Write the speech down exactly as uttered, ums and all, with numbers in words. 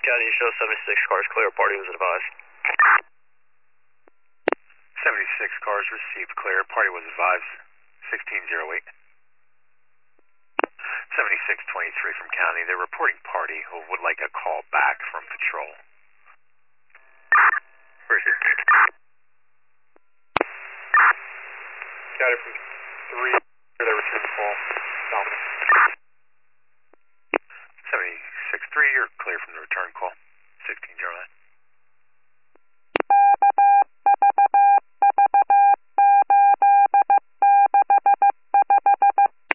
County, show seventy-six cars clear, party was advised. seventy-six cars received clear, party was advised, sixteen oh eight. seventy-six twenty-three from County, they're reporting party who would like a call back from patrol. Appreciate it. Got it from three, they returned the call. Dominic. seventy-six three, you're clear from the return call, sixteen oh nine.